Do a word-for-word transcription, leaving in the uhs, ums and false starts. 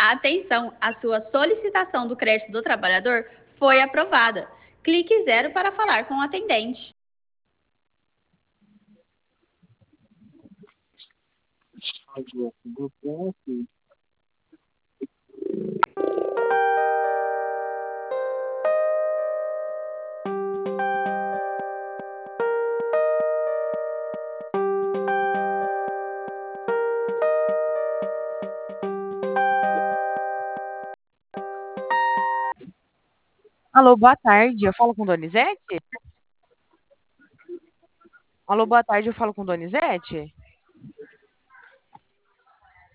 Atenção, a sua solicitação do crédito do trabalhador foi aprovada. Clique zero para falar com o atendente. Alô, boa tarde. Eu falo com Donizete? Alô, boa tarde. Eu falo com Donizete?